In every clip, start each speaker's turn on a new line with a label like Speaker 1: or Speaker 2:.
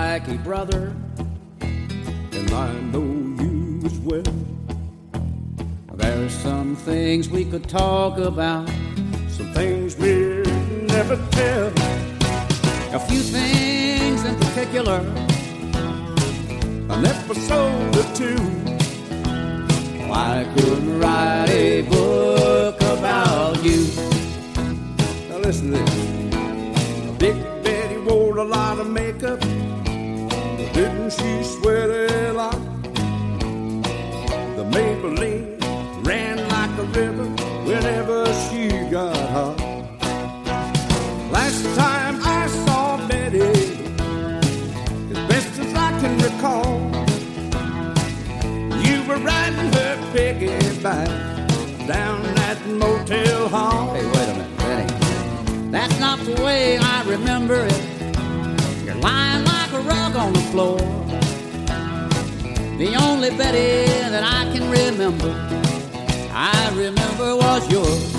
Speaker 1: like a brother,
Speaker 2: and I know you as well.
Speaker 1: There's some things we could talk about,
Speaker 2: some things we'll never tell.
Speaker 1: A few things in particular,
Speaker 2: an episode or two.
Speaker 1: I could write a book about you.
Speaker 2: Now listen to this. Big Betty wore a lot of makeup. Didn't she sweat a lot? The Maybelline ran like a river whenever she got hot. Last time I saw Betty, as best as I can recall, you were riding her piggyback down that motel hall.
Speaker 1: Hey, wait a minute, Betty. That's not the way I remember it. You're lying like a rug on the floor. The only Betty that I can remember, I remember was yours.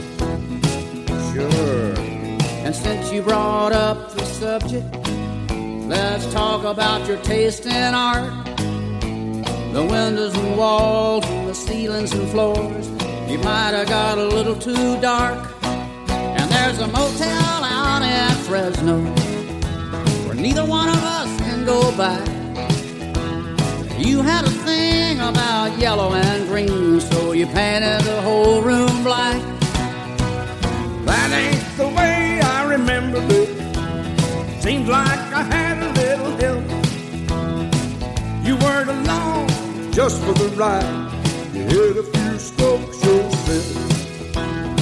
Speaker 2: Sure.
Speaker 1: And since you brought up the subject, let's talk about your taste in art. The windows and walls and the ceilings and floors, you might have got a little too dark. And there's a motel out in Fresno where neither one of us can go back. You had a thing about yellow and green, so you painted the whole room black.
Speaker 2: That ain't the way I remember it. Seems like I had a little help. You weren't alone just for the ride. You hit a few strokes yourself.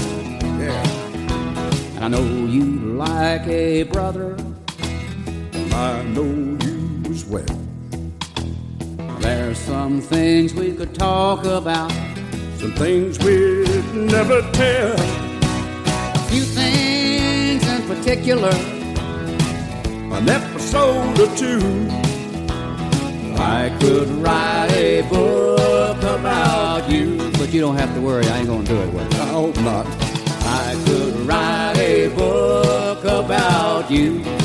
Speaker 2: Yeah.
Speaker 1: And I know you like a brother,
Speaker 2: and I know you as well.
Speaker 1: There's some things we could talk about,
Speaker 2: some things we'd never tell.
Speaker 1: A few things in particular,
Speaker 2: an episode or two.
Speaker 1: I could write a book about you. But you don't have to worry, I ain't gonna do it with you.
Speaker 2: I hope not.
Speaker 1: I could write a book about you.